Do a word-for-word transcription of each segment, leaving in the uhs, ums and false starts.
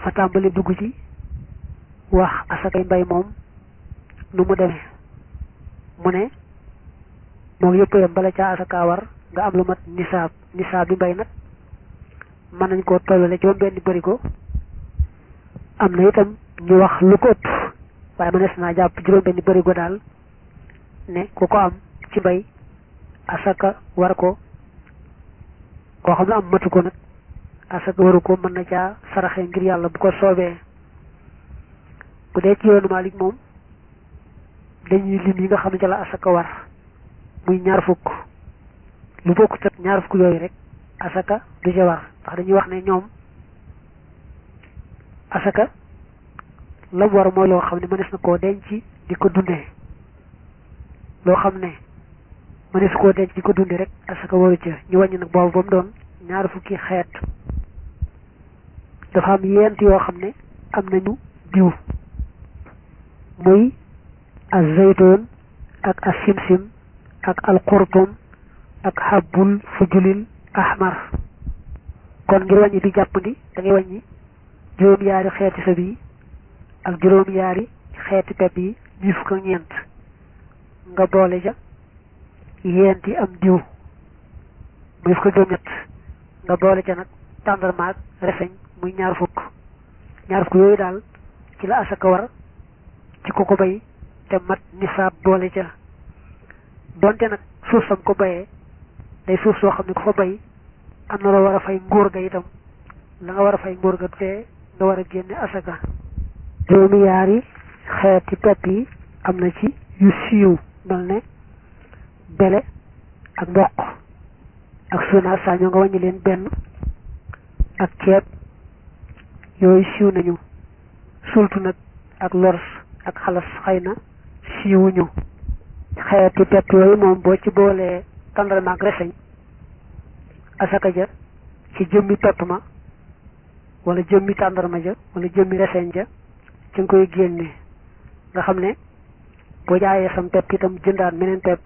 dafa tàmbali dugg ci wax asakay mbay moom nu mu demee mu ne moom yëpp yam bala caa asaka war nga am lu mat nisaab nisaab bi mbay nag mën nañ koo tollale juróom benn barigo am na itam ñu wax lu ko ëpp waaye mënees naa jàpp juróom benn barigo daal ne ku ko am ci mbay asaka war ko koo xam ne am matu ko nag asaka waru ko mën na caa saraxe ngir yàlla bu ko soobee. bu dee ci yoonu Maalik moom dañuy lim yi nga xam ne ca la asaka war muy ñaar fukk lu bokkut ak ñaar fukk yooyu rek asaka du ca war ndax dañuy wax ne ñoom asaka la mu war mooy loo xam ne mënees na koo denc di ko dundee loo xam ne mënees koo denc di ko dundee rek asaka waru ca ñu wàññi nag boobu ba mu doon ñaar fukki xeet dafa am yent yoo xam ne am nañu diw muy az zaytun ak as simsim ak al qurtum ak habbul fujulil ahmar kon ngir wàññi di jàppandi da ngay wàññi juróom yaari xeeti sëb yi ak juróom yaari xeeti pepp yi ñi fukk ak ñeent nga boole ja yent yi am diw muy fukk ak juróom ñett nga boole ca nag tàndarmaak reseñ muy ñaar fukk ñaar fukk yooyu daal ci la asaka war ci ko ko bay te mat nisaab boole ca donte nag suuf sam ko bayee day suuf soo xam ne ku fa bay am na loo war a fay nguur ga itam la nga war a fay nguur ga te nga war a génne asaka juróomi yaari xeeti pepp yi am na ci yu siiw mel ne bele ak mboq ak suuna saa ñoo nga wàññi leen benn ak ceeb yooyu siiw nañu sultu nag ak lors ak xalas xëy na siiwuñu xeeti pepp yooyu moom boo ci boolee tàndarma ak reseñ asaka ja ci jëmmi pepp ma wala jëmmi tàndarma ja wala jëmmi reseñ ja ci nga koy génne nga xam ne boo jaayee sam pepp itam jëndaat meneen pepp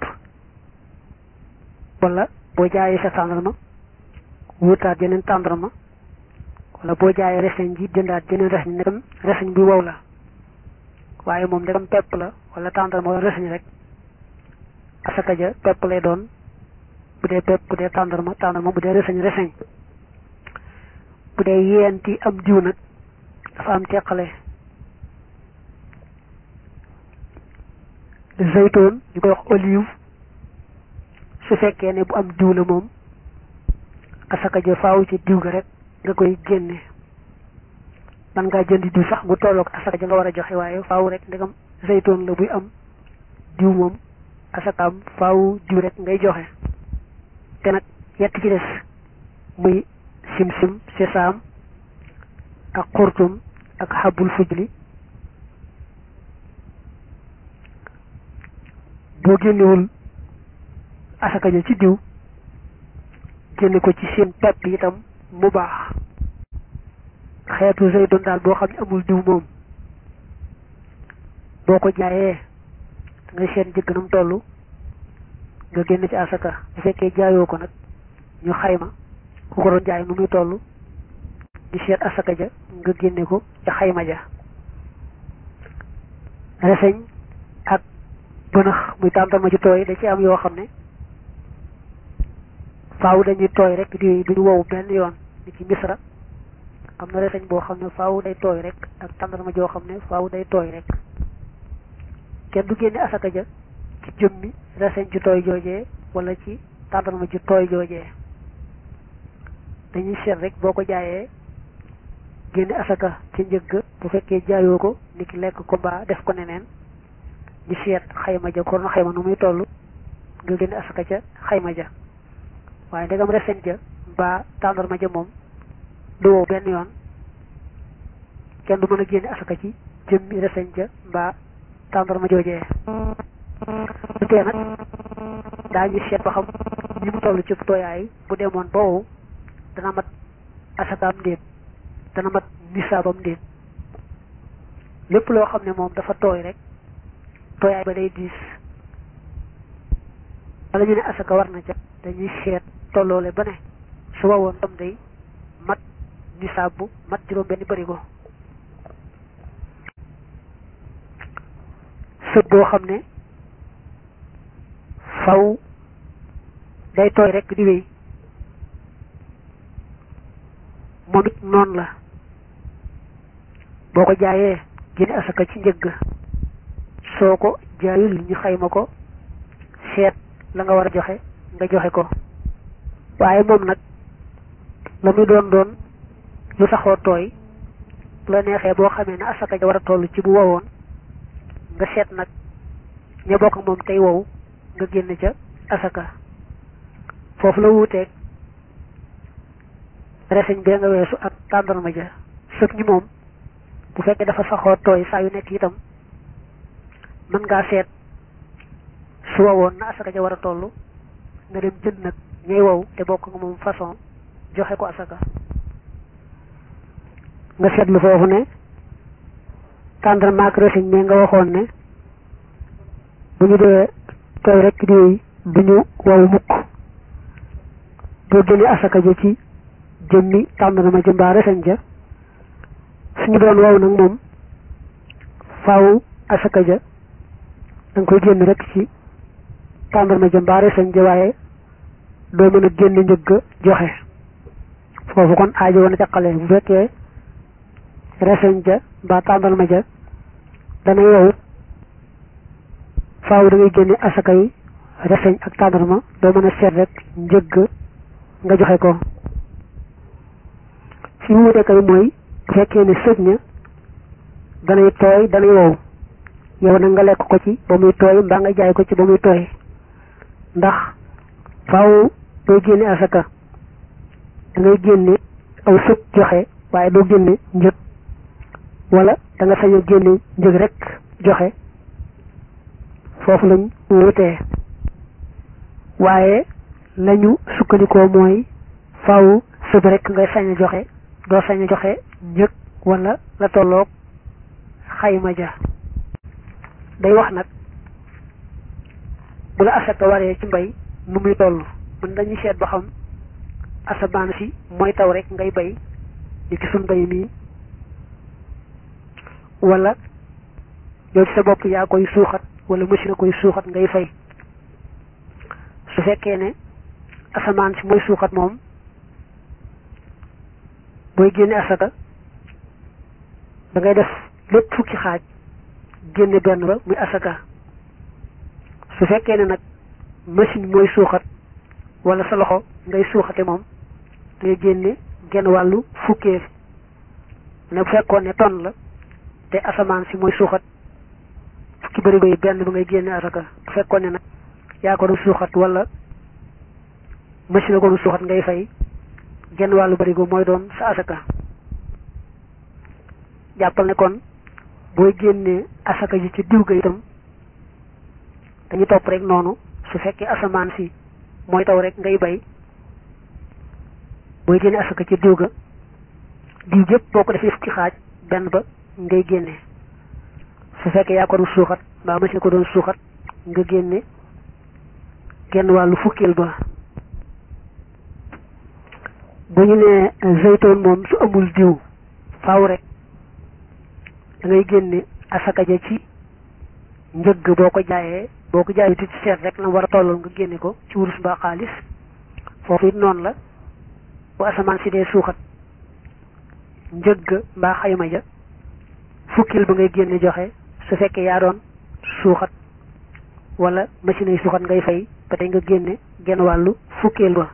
wala boo jaayee sa tàndarma wutaat jeneen tàndarma wala boo jaayee reseñ ji jëndaat jeneen reseñ nekkam reseñ bi wow la waaye moom ndegam pepp la wala tàndarma wala reseñ rek asaka ja pepp lay doon bu dee pepp bu dee tàndarma tàndarma bu dee reseñ reseñ bu dee yeenti am diw nag dafa am teqale zaytoon ñu koy wax olive su fekkee ne bu am diw la moom asaka ja faaw ci diw ga rek nga koy génne man ngaa jëndi diw sax bu tolloog asaka ja nga war a joxe waaye faaw rek ndegam zaytoon la buy am diw moom asakaam faaw diw rek ngay joxe te nag yett ci des muy simsim sesaam ak xurtum ak xabul fujli boo génnewul asaka ja ci diw génne ko ci seen pepp itam mu baax xeetu zaytun daal boo xam ne amul diw moom boo ko jaayee da ngay seen jëgganam toll nga génn ci asaka bu fekkee jaayoo ko nag ñu xayma ku ko doon jaay nu muy toll di seet asaka ja nga génne ko ca xayma ja reseñ ak bënax muy tàndarma ji tooy da ci am yoo xam ne faaw dañuy tooy rek di duñu wow benn yoon ni ci misra am na reseñ boo xam ne faaw day tooy rek ak tàndarma joo xam ne faaw day tooy rek kenn du génne asaka ja ci jëmmi reseñ ju tooy joojee wala ci tàndarma ju tooy joojee dañuy seet rek boo ko jaayee génne asaka ci njëgg bu fekkee jaayoo ko ni ki lekk ko mbaa def ko neneen ñu seet xayma ja ko na xayma nu muy toll nga génne asaka ca xayma ja waaye ndegam reseñ ja mbaa tàndarma ja moom du wow benn yoon kenn du mën a génne asaka ci jëmmi reseñ ja mbaa tàndarma joojee bu tee nag daañu seet ba xam ni mu toll ci tooyaay bu demoon ba wow dana mat asakaam ndéet dana mat nisaabam ndéet lépp loo xam ne moom dafa tooy rek tooyaay ba day diis wala ñu ne asaka war na ca dañuy seet tolloole ba ne su wawoon tam day mat nisaab bu mat juróom benn barigo sëb boo xam ne faw day tooy rek di wéy moom it noonu la boo ko jaayee génne asaka ci njëgg soo ko jaayul ñu xayma ko seet la nga war a joxe nga joxe ko waaye moom nag la muy doon doon lu saxoo tooy la neexee boo xamee ne asaka ja war a toll ci bu wowoon nga seet nag ña bokk moom tey wow nga génn ca asaka foofu la wuuteeg reseñ bee nga weesu ak tàndarma ja sëb ñi moom bu fekkee dafa saxoo tooy saa yu nekk itam mën ngaa seet su wowoon na asaka ja war a toll nga dem jënd nag ñay wow te bokk nga moom façon joxe ko asaka nga seetlu foofu ne tàndarma ak reseñ mais nga waxoon ne bu ñu dee tooy rek di du ñu wow mukk boo génnee asaka ja ci jëmmi tàndarma ja mbaa reseñ ja suñu doon wow nag moom faaw asaka ja da nga koy génn rek ci tàndarma ja mbaa reseñ ja waaye doo mën a génn njëgg joxe foofu kon aajo woon a jàqale bu fekkee reseñ ja mbaa tàndarma ja dana wow faaw da ngay génne asaka yi reseñ ak tàndarma doo mën a seet rek njëgg nga joxe ko fi mu wutee kay mooy bu fekkee ne sëb ña danay tooy danay wow yow nag nga lekk ko ci ba muy tooy mbaa nga jaay ko ci ba muy tooy ndax faaw doo génne asaka da ngay génne aw sëb joxe waaye doo génne njëg wala da nga sañ a génne njëg rek joxe foofu lañ wutee waaye lañu sukkandikoo mooy faaw sëb rek ngay sañ a joxe doo sañ a joxe njëg wala la tolloog xayma ja day wax nag bu la asaka waree ci mbay nu muy toll mën dañuy seet ba xam asamaan si mooy taw rek ngay bay di ci sun mbay mii wala yow ci sa bopp yaa koy suuxat wala machine a koy suuxat ngay fay su fekkee ne asamaan si mooy suuxat moom booy génne asaka da ngay def lépp fukki xaaj génne benn ba muy asaka su fekkee ne nag machine mooy suuxat wala sa loxo ngay suuxate moom ngay génne genn wàllu fukkee ne bu fekkoon ne tonne la te asamaan si mooy suuxat fukki bërigo yi benn ba ngay génne asaka bu fekkoon ne nag yaa ko doon suuxat wala machine a ko doon suuxat ngay fay genn wàllu bërigo mooy doon sa asaka jàppal ne kon booy génnee asaka ji ci diw ga itam dañu topp rek noonu su fekkee asamaan si mooy taw rek ngay bay booy génne asaka ci diw ga diw jëpp boo ko defee fukki xaaj benn ba ngay génne su fekkee yaa ko doon suuxat mbaa machine ko doon suuxat nga génne genn wàllu fukkeel ba bu ñu nee zeytoon moom su amul diw faaw rek da ngay génne asaka ja ci njëgg boo ko jaayee boo ko jaayee ci seet rek la war a tollool nga génne ko ci wurus mbaa xaalis foofu it noonu la bu asamaan si dee suuxat njëgg mbaa xayma ja fukkil ba ngay génne joxe su fekkee yaa doon suuxat wala machine yi suuxat ngay fay ba tey nga génne genn wàllu fukkil ba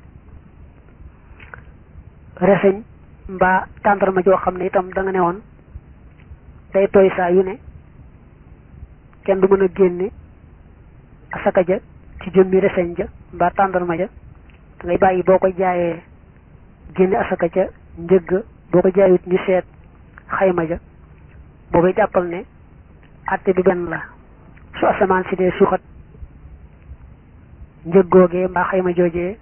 reseñ mbaa tàndarma joo xam ne itam da nga ne woon day tooy saa yu ne kenn du mën a génne asaka ja ci jëmmi reseñ ja mbaa tàndarma ja da ngay bàyyi boo ko jaayee génne asaka ja njëgg boo ko jaayut ñu seet xayma ja boobay jàppal ne àtte bi benn la su asamaan si dee suuxat njëg googee mbaa xayma joojee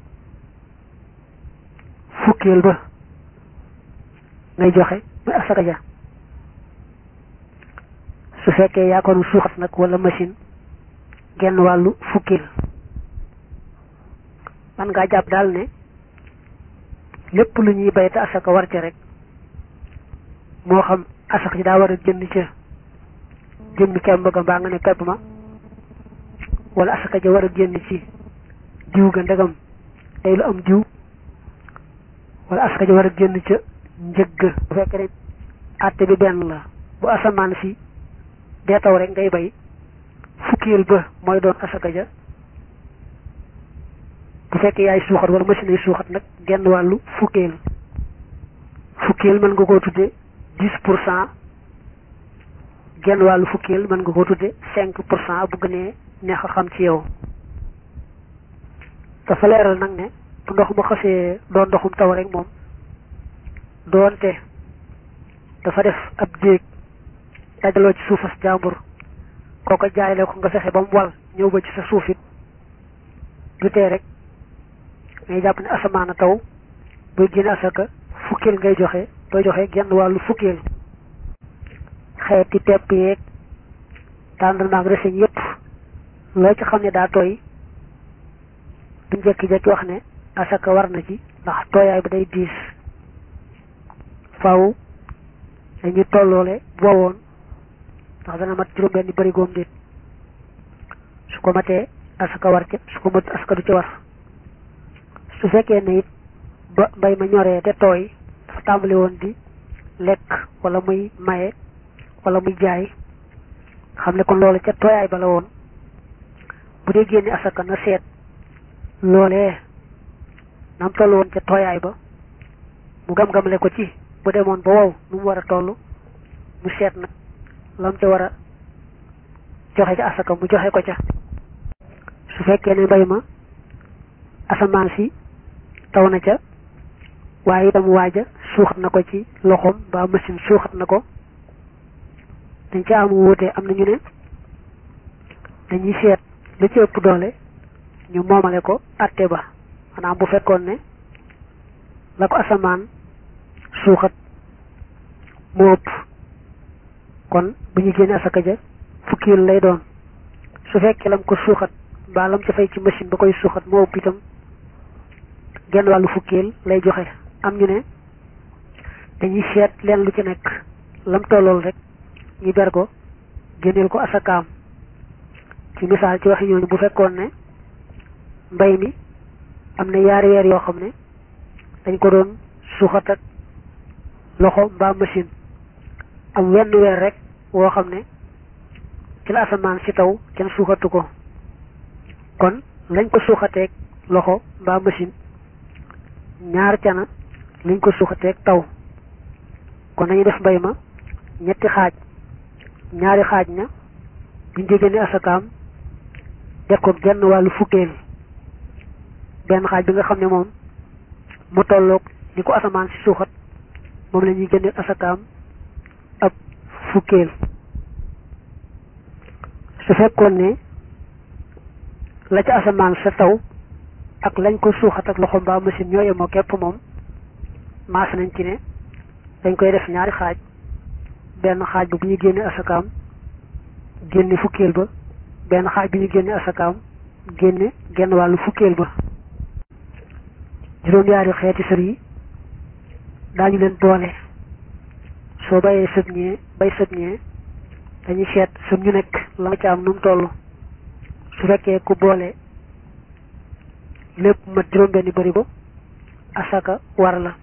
fukkeel ba ngay joxe muy asaka ja su fekkee yaa ko suuxat nag wala machine genn wàllu fukkeel man ngaa jàpp daal ne lépp lu ñuy bay te asaka war ca rek moo xam asaka ji daa war a jënd ca jëmmi kemb ga mbaa nga ne pepp ma wala asaka ja war a génn ci diw ga ndegam day lu am diw wala asaka ja war a génn ca njëg ga bu fekkee ne àtte bi benn la bu asamaan si dee taw rek ngay bay fukkeel ba mooy doon asaka ja bu fekkee yaay suuxat wala machine yi suuxat nag genn wàllu fukkeel fukkeel mën nga koo tudde dix pour cent genn wàllu fukkeel mën nga koo tudde cinq pour cent bu gënee neex a xam ci yow dafa leeral nag ne bu ndox mu xasee doon ndoxum taw rek moom doonte dafa def ab déeg dajaloo ci suufas jàmbur kooko jaayle ko nga fexe ba mu wal ñëw ba ci sa suufit du tee rek ngay jàpp ne asamaana taw buy génne asaka fukkeel ngay joxe booy joxe genn wàllu fukkeel xeeti pepp yeeg tàndarmaag reseñ yépp loo ci xam ne daa tooy duñ jekki-jekki wax ne asaka war na ci ndax tooyaay ba day diis faaw dañuy tolloole boowoon ndax dana mat juróom benn barigoom déet su ko matee asaka war ca su ko mat asaka du ci war su fekkee ne it ba mbay ma ñoree te tooy dafa tàmbali woon di lekk wala muy maye wala muy jaay xam ne kon loolu ca tooyaay ba la woon bu dee génne asaka na seet loolee nam toll woon ca tooyaay ba mu gam-gamle ko ci bu demoon ba wow nu mu war a toll mu seet nag lam ca war a joxe ca asaka mu joxe ko ca su fekkee ne mbay ma asamaan si taw na ca waaye itam waaja suuxat na ko ci loxoom ba machine suuxat na ko dañ ca am wuute am na ñu ne dañuy seet lu ci ëpp doole ñu moomale ko atte ba maanaam bu fekkoon ne la ko asamaan suuxat moo ëpp kon bu ñu génne asaka ja fukkil lay doon su fekkee lam ko suuxat mbaa lam ca fay ci machine ba koy suuxat moo ëpp itam genn wàllu fukkil lay joxe am ñu ne dañuy seet leen lu ci nekk lam tollool rek ñu ber ko génneel ko asakaam ci misaal ci waxi ñooñu bu fekkoon ne mbay mi am na yaari weer yoo xam ne dañ ko doon suuxat ak loxo mbaa machine am wenn weer rek woo xam ne ci la asamaan si taw kenn suuxatu ko kon lañ ko suuxateeg loxo mbaa machine ñaar cana lañ ko suuxateeg taw kon nañu def mbay ma ñetti xaaj ñaari xaaj na buñ jégee ne asakaam def ko genn wàllu fukkeel benn xaaj bi nga xam ne moom mu tolloog li ko asamaan si suuxat moom la ñuy génneel asakaam ab fukkeel su fekkoon ne la ca asamaan sa taw ak lañ ko suuxat ak loxo mbaa machine ñoo yemoo képp moom maas nañ ci ne dañ koy def ñaari xaaj benn xaaj ba bu ñu génne asakaam génne fukkeel ba benn xaaj bi ñu génne asakaam génne genn wàllu fukkeel ba juróom-yaari xeeti sër yi daañu leen boole soo bayee sëb ñee bay sëb ñee dañuy seet sëb ñu nekk la nga ca am nu mu toll su fekkee ku boole lépp mat juróom benni bari ko asaka war la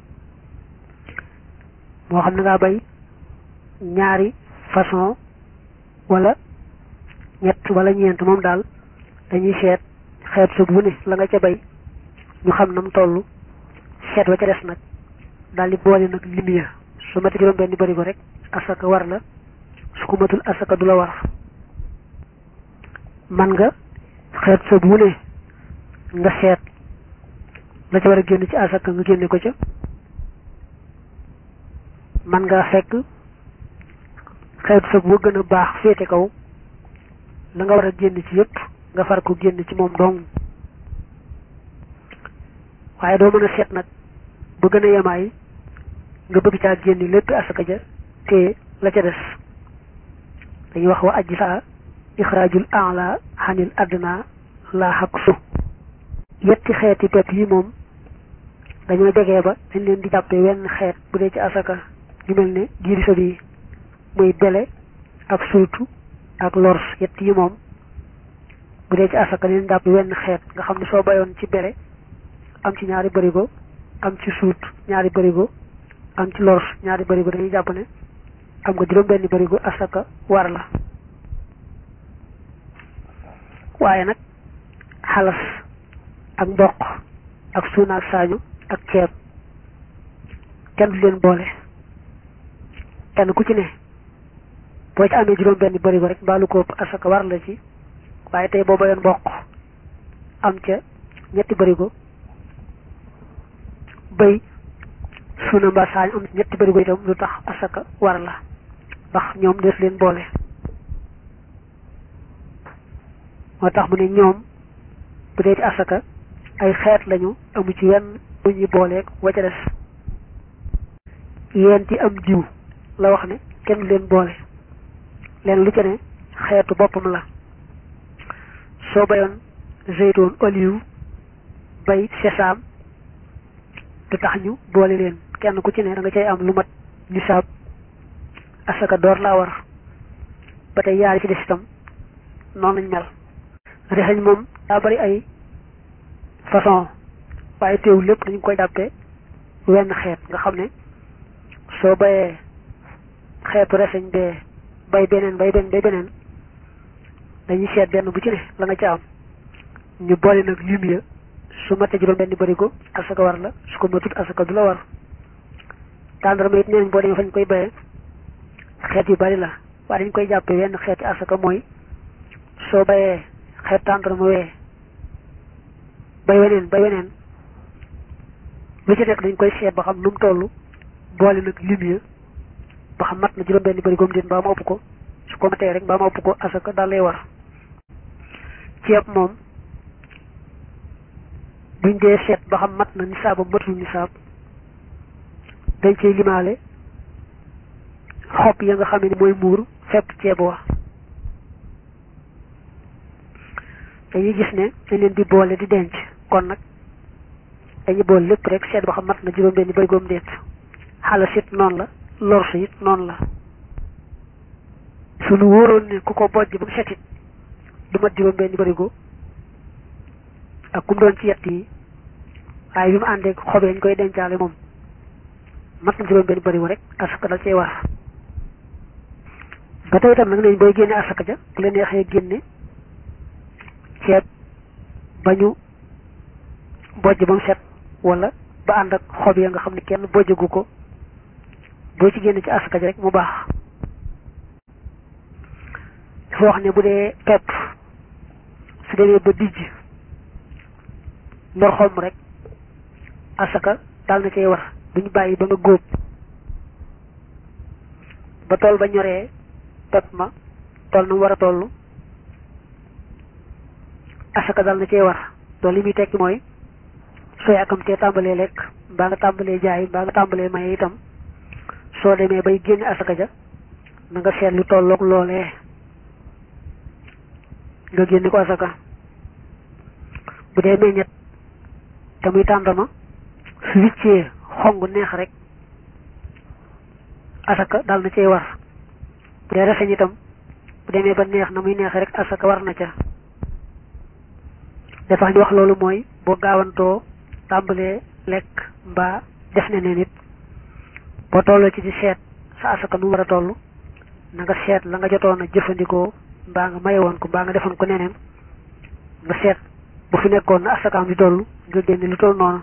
moo xam ne ngaa bay ñaari façon wala ñett wala ñeent moom daal dañuy seet xeet sëb wu ne la nga ca bay ñu xam na mu toll seet wa ca des nag daal di boole nag limiya su mati juróom benni bari ko rek asaka war la su ko matul asaka du la war man nga xeet sëb wu ne nga seet la ca war a génn ci asaka nga génne ko ca man nga fekk xeet sëb wu gën a baax féete kaw la nga war a génn ci yépp nga far ko génn ci moom dong waaye doo mën a seet nag ba gën a yemaay nga bëgg caa génn lépp asaka ja te la ca des dañuy wax wa ajji saa ixraajul a'la xanil adna la xaq su yetti xeeti pepp yi moom dañoo jegee ba dañ leen di jàppe wenn xeet bu dee ci asaka ñu mel ne giiri sëb yi muy bele ak sultu ak lors yett yi moom bu dee ci asaka leen jàpp wenn xeet nga xam ne soo bayoon ci bere am ci ñaari barigo am ci suut ñaari barigo am ci lors ñaari barigo dañuy jàpp ne am nga juróom benn barigo asaka war la waaye nag xalas ak mboq ak suuna ak saañu ak ceeb kenn du leen boole kenn ku ci ne boo ci amee juróom benn barigo rek mbaalu ko asaka war la ci waaye tey boo bayoon mboq am ca ñetti barigo bay suuna mbaa saañu am ñetti barigo itam lu tax asaka war la ndax ñoom des leen boole moo tax mu ne ñoom bu dee ci asaka ay xeet lañu amu ci wenn bu ñuy booleeg wa ca des yéen ci am diw la wax ne kenn leen boole leen lu ca ne xeetu boppam la soo bayoon zeytoon olive bay sesam du tax ñu boole leen kenn ku ci ne da nga cay am lu mat nisaab asaka door laa war ba tey yaari ci des itam noonu lañ mel rexeñ moom daa bari ay façon waaye teewul lépp dañu koy jàppee wenn xeet nga xam ne soo bayee xeetu reseñ bee bay beneen bay beneen bay beneen dañuy seet benn bu ci ne la nga ca am ñu boole nag lim ya su matee juróom benn barigo asaka war la su ko matut asaka du la war tàndarma it nee nañ boo demee fañ koy bayee xeet yu bari la waaye dañ koy jàppee wenn xeeti asaka mooy soo bayee xeet tàndarma wee bay weneen bay weneen lu ci nekk dañ koy seet ba xam nu mu toll boole nag lim ya ba xam mat na juróom benn barigoom déet mbaa ma ëpp ko su ko matee rek mbaa ma ëpp ko asaka daal lay war ceeb moom buñ dee seet ba xam mat na nisaaba matul nisaab dañ cey limaale xob ya nga xam ne mooy muur fépp ceeb wa dañuy gis ne dañ leen di boole di denc kon nag dañuy boole lépp rek seet ba xam mat na juróom benn barigoom déet xalas it noonu la lors it noonu la suñu wóoroon ne ku ko bojj ba mu setit du mat juróom benn barigo ak kum doon ci yett yi waaye bi mu àndee xobee ñu koy dencaale moom mat na juróom benn barigo rek asaka dal cay war ba tey itam nag nañ booy génne asaka ja bu la neexee génne ceeb ba ñu bojj ba mu set wala ba ànd ak xob ya nga xam ne kenn bojjagu ko boo ci génne ci asaka ja rek mu baax dafa wax ne bu dee pepp su demee ba dijj ñor xom rek asaka daal na cay war duñu bàyyi ba nga góob ba tool ba ñoree pepp ma tool na mu war a toll asaka daal na cay war loolu li muy tekki mooy soo yàkkamtee tàmbalee lekk mbaa nga tàmbalee jaay mbaa nga tàmbalee maye itam soo demee bay génne asaka ja na nga seet lu tolloog loolee nga génne ko asaka bu dee meññet te muy tàndama su wiccee xong neex rek asaka dal na cay war bu dee reseñ itam bu demee ba neex na muy neex rek asaka war na ca dafa ñu wax loolu mooy boo gaawantoo tàmbalee lekk mbaa def ne ne nit boo tolloo ci di seet sa asaka nu war a toll na nga seet la nga jotoon a jëfandikoo mbaa nga maye woon ko mbaa nga defoon ko neneen nga seet bu fi nekkoon na asakaam di toll nga génne lu toll noonu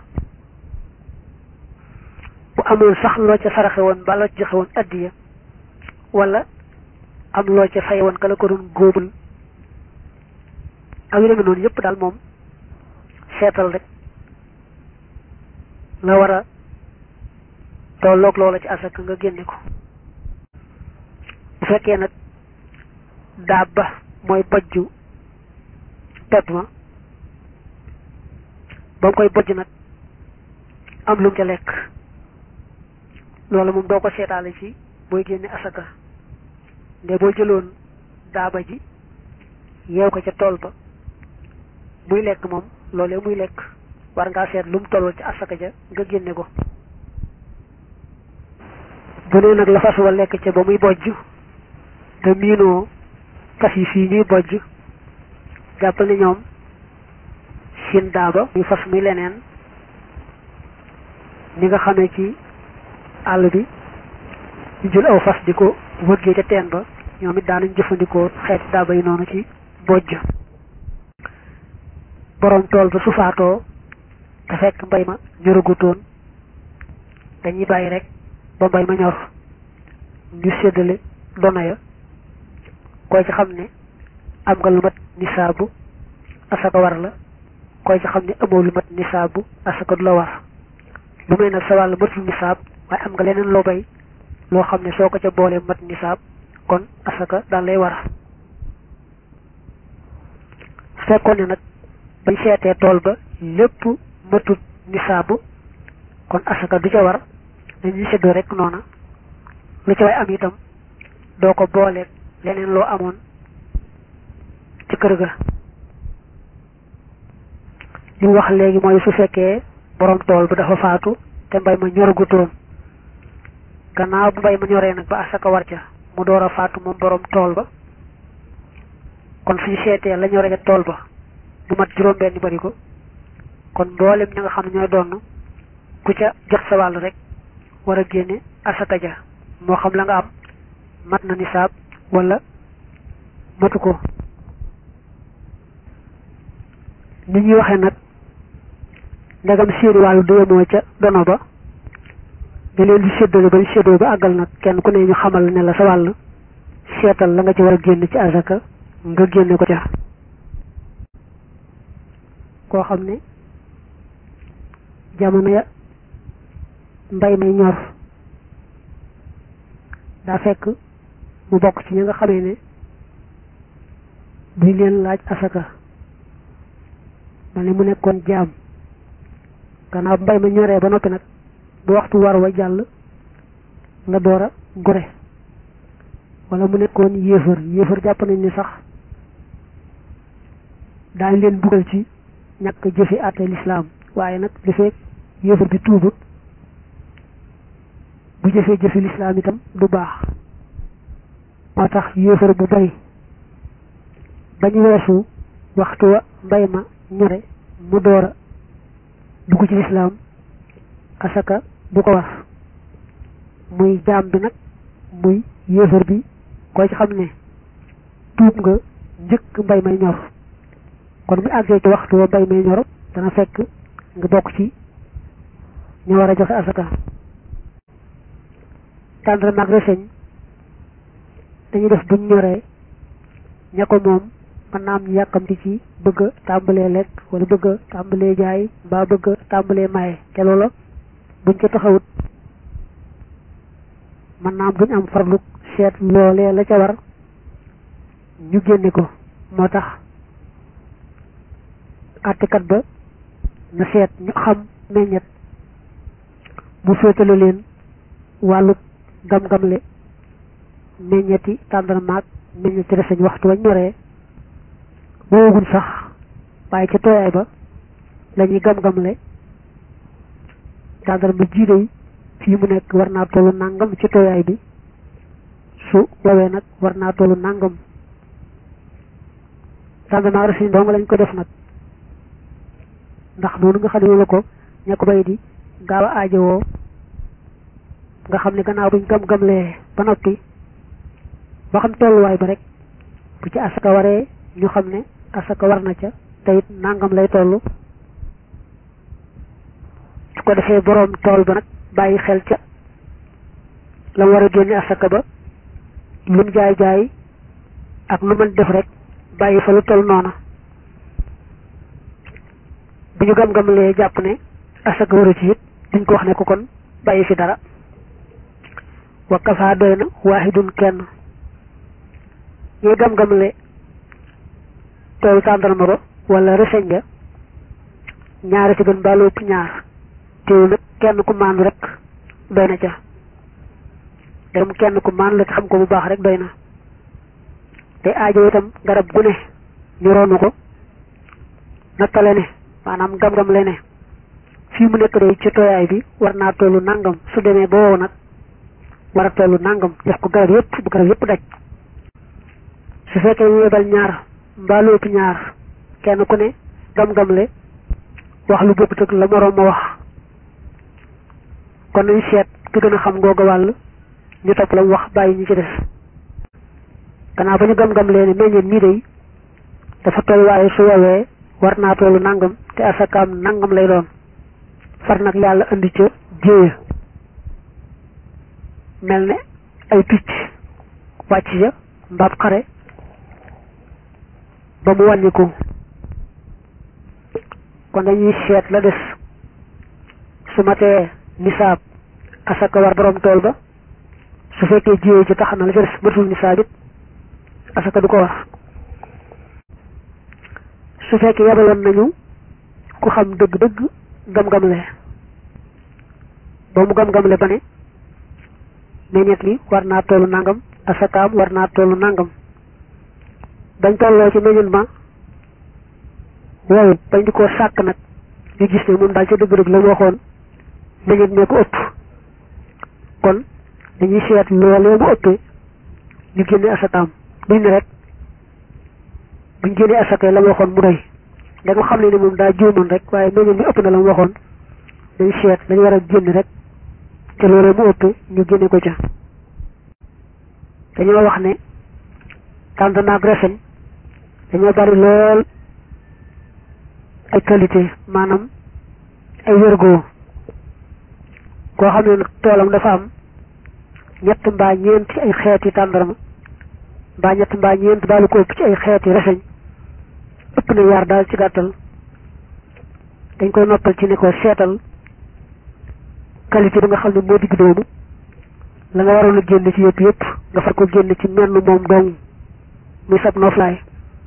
bu amoon sax loo ca saraxe woon mbaa loo ca joxe woon addiya wala am loo ca fay woon ka la ko doon góobul ak yu demee noonu yëpp daal moom seetal rek la war a tolloog loola ci asaka nga génne ko bu fekkee nag daaba mooy bojju pepp ma ba mu koy bojj nag am lu mu ca lekk loolu moom doo ko seetaale ci booy génne asaka nde boo jëloon daaba ji yeew ko ca tool ba muy lekk moom loolee muy lekk war ngaa seet lu mu tolloo ci asaka ja nga génne ko bu nee nag la fas wa lekk ca ba muy bojj te miinoo fas yi fii ñuy bojj jàppal ne ñoom seen daaba muy fas muy leneen ni nga xamee ci àll bi ñu jël aw fas di ko wëggee ca teen ba ñoom it daanañ jëfandikoo xeeti daaba yi noonu ci bojj. borom tool ba su faatoo te fekk mbay ma ñoragutoon dañuy bàyyi rek ba mbay ma ñor ñu séddale dono ya koy ci xam ne am nga lu mat nisaabu asaka war la koy ci xam ne amoo lu mat nisaabu asaka du la war bu may nag sa wàll matul nisaab waaye am nga leneen loo bay loo xam ne soo ko ca boolee mat nisaab kon asaka daal lay war. su fekkoon ne nag bañ seetee tool ba lépp matut nisaabu kon asaka du ca war dañuy séddoo rek noona lu ca way am itam doo ko booleeg leneen loo amoon ci kër ga. li mu wax léegi mooy su fekkee borom tool ba dafa faatu te mbay ma ñoragutoon gannaaw bu mbay ma ñoree nag ba asaka war ca mu door a faatu moom borom tool ba kon suñu seetee la ñoree ca tool ba bu mat juróom-benn bari ko kon mboolem ña nga xam ne ñooy doon ku ca jot sa wàll rek war a génne asaka ja moo xam la nga am mat na nisaab wala matu ko. ni ñuy waxee nag ndegam seeni wàllu doyemoo ca dono ba da leen di séddale ba séddoo ba àggal nag kenn ku ne ñu xamal ne la sa wàll seetal la nga ci war a génn ci asaka nga génne ko ca. koo xam ne jamono ya mbay may ñor daa fekk mu bokk ci ñi nga xamee ne duñ leen laaj asaka ma ne mu nekkoon jaam gannaaw mbay ma ñoree ba noppi nag bu waxtu war wa jàll nga door a gore wala mu nekkoon yéefar yéefar jàpp nañ ni sax daañ leen buggal ci ñàkk jëfe àtte lislaam waaye nag li fekk yéefar bi tuubut bu jëfee jëfe lislaam itam du baax. moo tax yéefar bu bay bañu weesu waxtu wa mbay ma ñore mu door a dugg ci lislaam asaka du ko war muy jaam bi nag muy yéefar bi koy ci xam ne tuub nga njëkk mbay may ñor kon bu àggee ci waxtu wa mbay may ñor dana fekk nga bokk ci ñu war a joxe asaka. tàndarma ak reseñ dañuy def buñ ñoree ña ko moom mën naa am ñu yàkkamti ci bëgg a tàmbalee lekk wala bëgg a tàmbalee jaay mbaa bëgg a tàmbalee maye te loola buñ ko taxawut mën naa am duñ am farlu seet loolee la ca war ñu génne ko. moo tax àttekat ba na seet ñu xam meññet mu féetale leen wàllu gam-gamle meññeti tàndarmaak meññeti reseñ waxtu wañ ñoree booguñ sax waaye ca tooyaay ba lañuy gam-gamle tàndarma jiidey fii mu nekk war naa tollu nàngam ci tooyaay bi su woowee nag war naa tollu nàngam. tàndarmaak reseñ dong lañ ko def nag ndax noonu nga xam ne la ko ña ko bay di gaaw a aajowoo nga xam ne gannaaw buñ gam-gamlee ba noppi ba xam tolluwaay ba rek bu ci asaka waree ñu xam ne asaka war na ca te it nangam lay toll su ko defee boroom tool ba nag bàyyi xel ca la mu war a génne asaka ba lum jaay jaay ak lu mën def rek bàyyi fa lu toll noona bu ñu gam-gamlee jàpp ne asaka waru ci it duñ ko wax ne ko kon bàyyi fi dara. wa kafaa doy na waahidun kenn ñuy gam-gamle toolu tàndarma ba wala reseñ ga ñaari ci gën baaloo ci ñaar teew nag kenn ku maandu rek doy na ca dem kenn ku maandu la ci xam ko bu baax rek doy na te aajo itam garab gu ne ñu roonu ko nattale ne maanaam gam-gamle ne fii mu nekk day ci tooyaay bi war naa tollu nangam su demee ba wow nag war a tollu nangam def ko garab yëpp bu garab yëpp daj su fekkee ñu yebal ñaar mbaa lu ëpp ñaar kenn ku ne gam-gamle wax lu bokkut ak la moroom ma wax kon nañ seet ki gën a xam googa wàll ñu topp la mu wax bàyyi ñu ci des gannaaw ba ñu gam-gam leen meññeen mii day dafa toll waaye su woowee war naa tollu nangam te asakaam nangam lay doon far nag yàlla andi ca jéeya mel ne ay picc wàcc ja mbaab xare ba mu wàññiku kon dañuy seet la des su matee nisaab asaka war borom tool ba su fekkee jéeya ci tax na la ca des matul nisaab it asaka du ko war su fekkee yabaloon nañu ku xam dëgg-dëgg gam-gamle ba mu gam-gamle ba ne meññet li war naa tollu nangam asakaam war naa tollu nangam bañ tolloo ci meññet ma wow bañ di ko sàkk nag ñu gis ne moom daal ca dëgg-dëgg la mu waxoon meññet mee ko ëpp kon dañuy seet loolee mu ëppee ñu génne asakaam duñ ne rek buñ génnee asaka la mu waxoon mu doy da nga xam ne ni moom daa juumoon rek waaye meññet mi ëpp na la mu waxoon dañ seet dañu war a génn rek te loolee mu ëpp ñu génne ko ca dañoo wax ne tànd naag reseñ dañoo bari lool ay qualité maanaam ay wérgoo koo xam ne nag toolam dafa am ñett mbaa ñeenti ay xeeti tàndarma mbaa ñett mbaa ñeent baalu ko ëpp ci ay xeeti reseñ ëpp na yaar daal ci gàttal dañ koy noppal ci ne ko seetal qualité bi nga xam ne moo digg doomu la nga waroon a génn ci yëpp yëpp nga far ko génn ci menn moom dong muy sab noflaay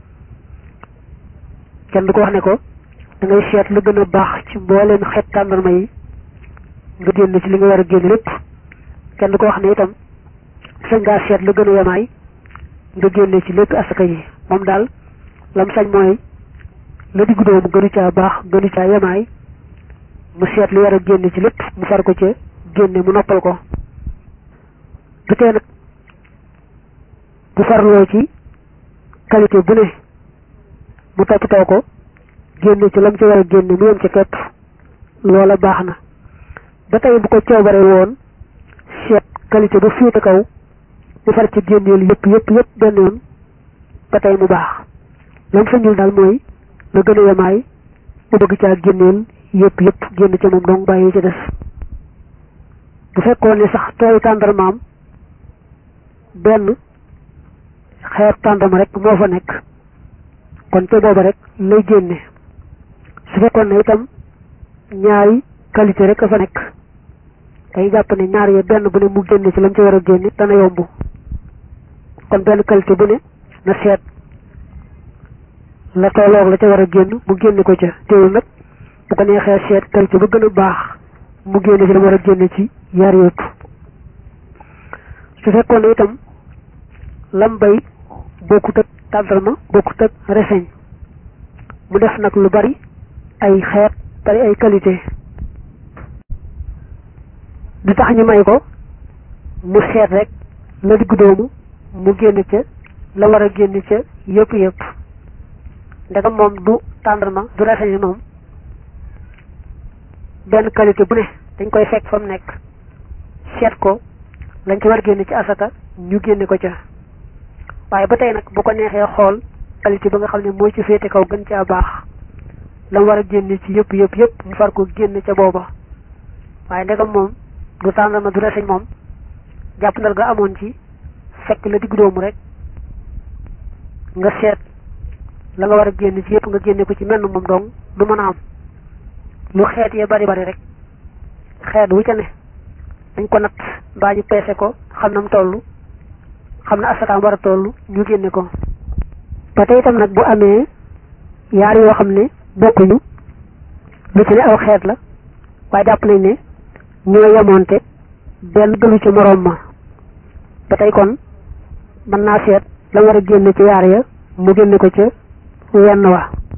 kenn du ko wax ne ko da ngay seet lu gën a baax ci mbooleem xeet tàndarma yi nga génn ci li nga war a génn lépp kenn du ko wax ne itam sañ ngaa seet lu gën a yemaay nga génne ci lépp asaka yi moom daal lam sañ mooy la diggu doomu gënu caa baax gënu caa yemaay mu seet lu war a génne ci lépp mu far ko ca génne mu noppal ko du tee nag bu farloo ci qualité bu ne mu toppatoo ko génne ci lam ci war a génne mu yem ci képp loola baax na ba tey bu ko coobare woon seet qualité ba féete kaw mu far ci génneel yëpp yëpp yëpp benn yoon ba tey mu baax lam sañul daal mooy la gën a yemaay mu bëgg caa génneel yëpp yëpp génn ca moom dong bàyyi ci des bu fekkoon ne sax toolu tàndarmaam benn xeet tàndarma rek moo fa nekk kon ca booba rek lay génne su fekkoon ne itam ñaari qualité rek a fa nekk day jàpp ne ñaar yi benn bu ne mu génne ci lam ci war a génne dana yomb kon benn qualité bu ne na seet la tolloog la ca war a génn mu génne ko ca teewul nag bu ko neexee seet qualité ba gën a baax mu génne ci la war a génne ci yaar yëpp su fekkoon ne itam lam bay bokkut ak tàndarma bokkut ak reseñ mu def nag lu bari ay xeet bari ay qualité du tax ñu may ko mu seet rek la diggu doomu mu génn ca la war a génn ca yëpp yëpp ndegam moom du tàndarma du reseñ moom benn qualité bu ne dañ koy fekk fa mu nekk seet ko lañ ci war génn ci asaka ñu génne ko ca waaye ba tey nag bu ko neexee xool qualité ba nga xam ne mooy ci féete kaw gën caa baax la mu war a génne ci yëpp yëpp yëpp mu far ko génn ca booba waaye ndegam moom du tàndarma du reseñ moom jàpp ndal nga amoon ci fekk la diggu doomu rek nga seet la nga war a génn ci yëpp nga génne ko ci menn moom dong du mën a am lu xeet yee bari bari rek xeet wu ca ne dañ ko natt mbaa ñu peese ko xam na mu toll xam na asakaam war a toll ñu génne ko ba tey itam nag bu amee yaar yoo xam ne bokkuñu lu ci ne aw xeet la waaye jàpp nañ ne ñoo yemoonte benn gënu ci moroom ma ba tey kon mën naa seet la war a génne ci yaar ya mu génne ko ca wenn wa